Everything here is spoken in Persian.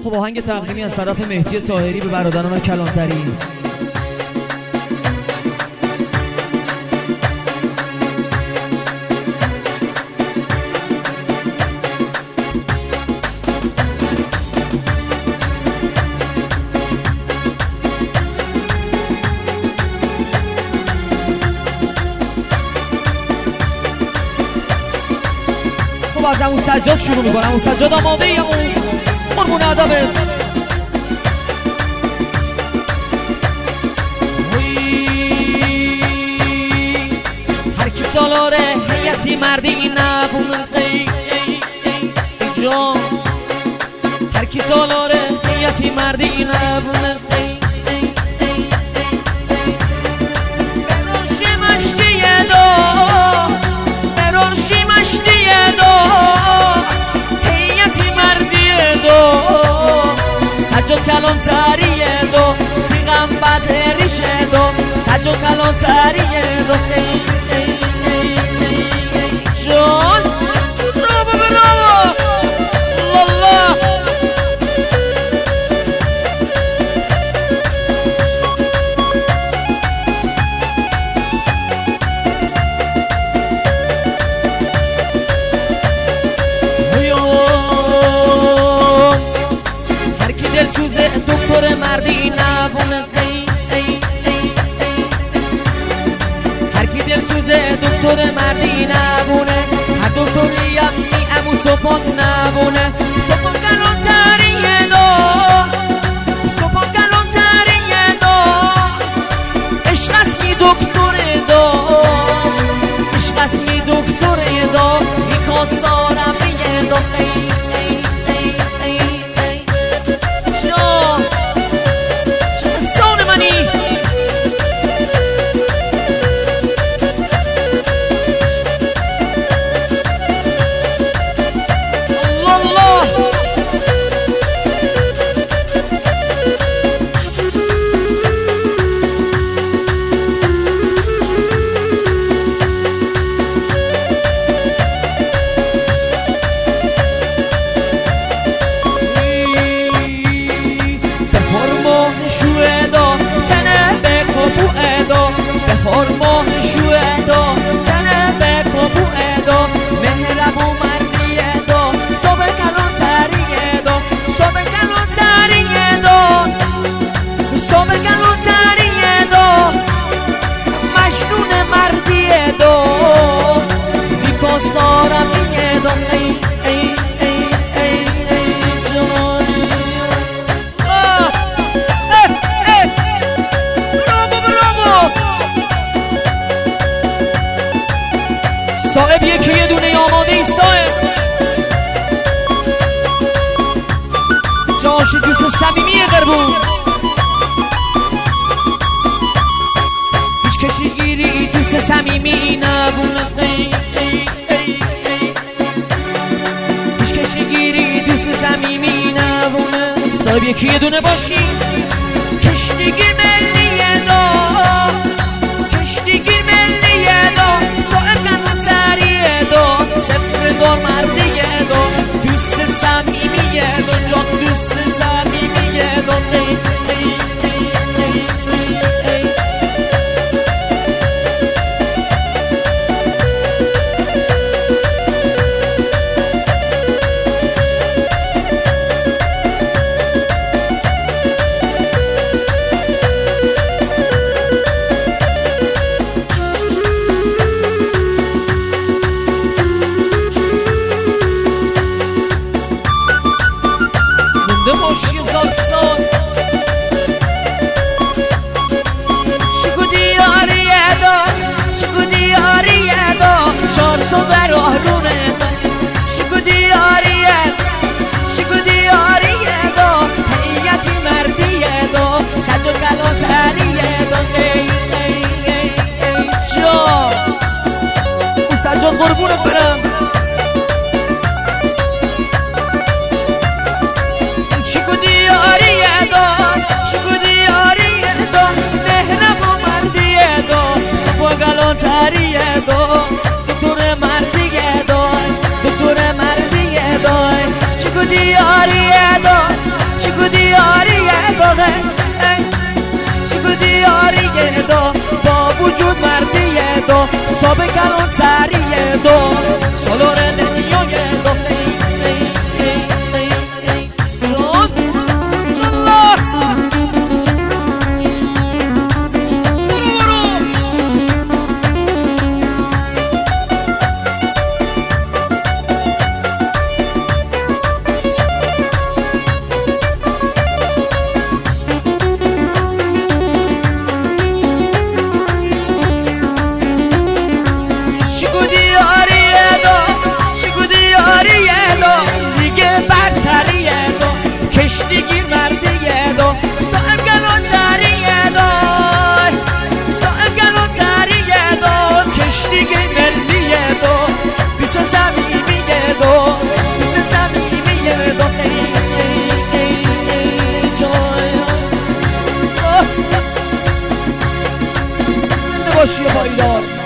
خب آهنگ تقدیمی از طرف مهدی طاهری به برادران کلانتری. خب از همون سجاد شروع میکنم. همون سجاد آماده ای؟ همون قربون ادبت. هر کی تالاره هیتی مردی نبونه قی جان. هر کی تالاره هیتی مردی نبونه قی برونشی مشتی دو برونشی مشتی دو هیتی مردی دو سجاد کلانتریه دو تیغم بزریشه دو سجاد کلانتریه دو جان. برافو برافو الله. هر کی دل سوزه دکتر مردی نبونه هر کی دل سوزه دکتر مردی نبونه هر دکتری هم می امو سپان نبونه سپان کلانتریه دو سپان کلانتریه دو عشق است می دکتر دو عشق است می دکتر دو میکن سارم میه دو جان چه سون منی. سارم یه دم ای ای ای ای ای جانی. برافو برافو. صاحب یکی یه دونه آماده ای صاحب جاش دوست صمیمی قربون هیچ کسی گیری دوست صمیمی نبونه گیری دوست صمیمی نبونه صاحب یکی یه دونه باشی کشتیگیر ملیه دا کشتیگیر ملیه دا صاحب کلانتریه دا سفر دار مردیه دا دوست صمیمیه دا جان دوست صمیمیه دا سجاد قربونت برم. شکو دیاریه دا شکو دیاریه دا مهرب و مردیه دا سبا کلانتریه دا دکتر مردیه دا دکتر مردیه دا شکو دیاریه دا galontariye do solore deniyoye do باشی پایدار